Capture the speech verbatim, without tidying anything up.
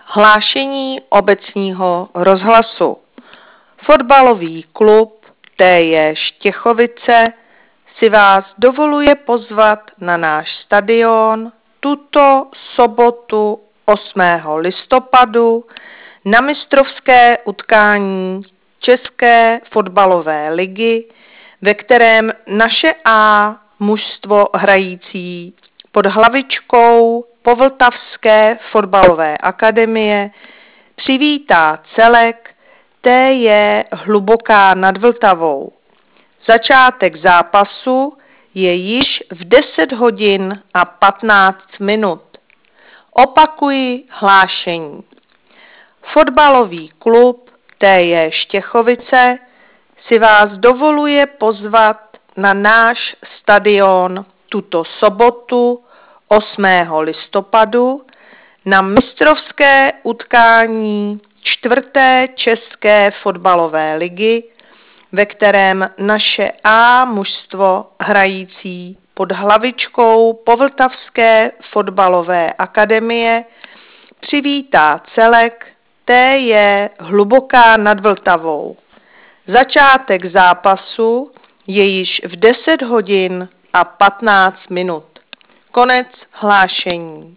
Hlášení obecního rozhlasu. Fotbalový klub T J Štěchovice si vás dovoluje pozvat na náš stadion tuto sobotu osmého listopadu na mistrovské utkání České fotbalové ligy, ve kterém naše A mužstvo hrající pod hlavičkou Povltavské fotbalové akademie přivítá celek T J Hluboká nad Vltavou. Začátek zápasu je již v deset hodin a patnáct minut. Opakuji hlášení. Fotbalový klub T J Štěchovice si vás dovoluje pozvat na náš stadion tuto sobotu osmého listopadu na mistrovské utkání čtvrté České fotbalové ligy, ve kterém naše A mužstvo hrající pod hlavičkou Povltavské fotbalové akademie přivítá celek T J Hluboká nad Vltavou. Začátek zápasu je již v deset hodin a patnáct minut. Konec hlášení.